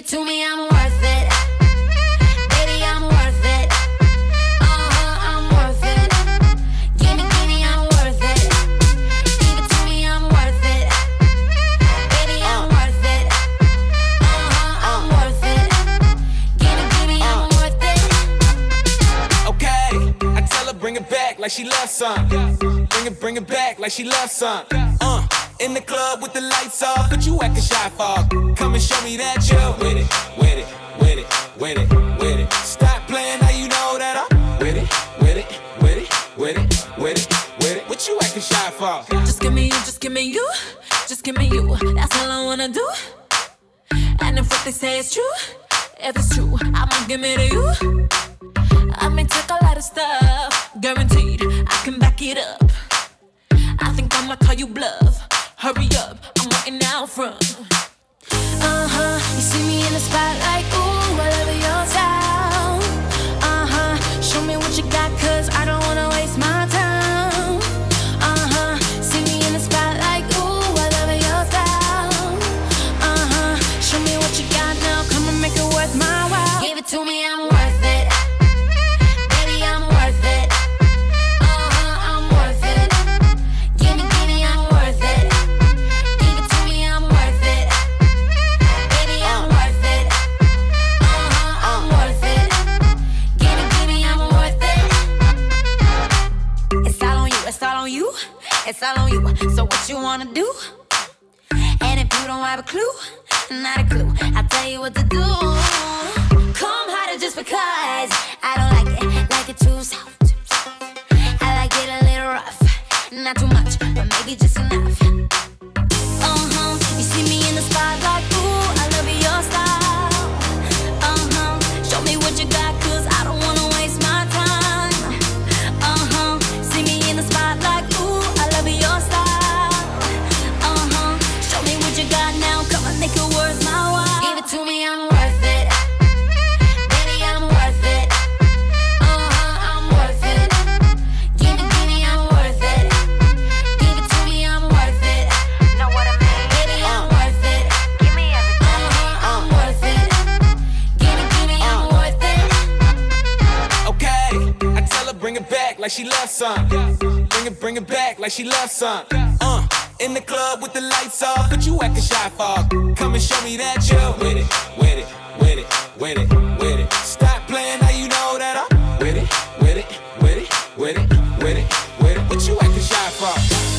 to me, I'm worth it. Baby, I'm worth it. I'm worth it. Give me, I'm worth it. Give it to me, I'm worth it. Baby, I'm worth it. I'm worth it. Give me, I'm worth it. Okay, I tell her bring it back like she loves some. Bring it back like she loves some. In the club with the lights off, but you acting shy for. Come and show me that you're with it, with it, with it, with it, with it. Stop playing, now you know that I'm with it, with it, with it, with it, with it, with it. What you acting shy for? Just give me you, just give me you, just give me you. That's all I wanna do. And if what they say is true, if it's true, I'ma give it to you. I may take a lot of stuff, guaranteed I can back it up. I think I'ma call you bluff. Hurry up, I'm waiting out front. You see me in the spotlight, ooh, I love your style. Show me what you got, cause I don't wanna waste my time. See me in the spotlight, ooh, I love your style. Show me what you got now, come and make it worth my while. Give it to me, I'm worth it. Baby, I'm worth it. I'm worth it. Give me, I'm worth it. Give it to me, I'm worth it. Baby, I'm worth it. I'm worth it. Give me, I'm worth it. It's all on you, it's all on you, it's all on you. So what you wanna do? And if you don't have a clue, not a clue, I'll tell you what to do. Come harder just because I don't like it too soft. I like it a little rough, not too much, but maybe just enough. You see me in the spotlight, ooh, I love your style. Show me what you got, cause I don't wanna waste my time. See me in the spotlight, ooh, I love your style. Show me what you got now, come on, make it worth my while. Give it to me, I'm worth it. Baby, I'm worth it. I'm worth it. Give me, I'm worth it. Give it to me, I'm worth it. Know what I mean? Baby, I'm worth it. Give me everything. I'm worth it. Give me, I'm worth it. Okay, I tell her bring it back like she loves some. Bring it back like she loves some. In the club with the lights off, but you acting shy for. Come and show me that you're with it, with it, with it, with it, with it. Stop playing, now you know that I'm with it, with it, with it, with it, with it, with it. What you acting shy for?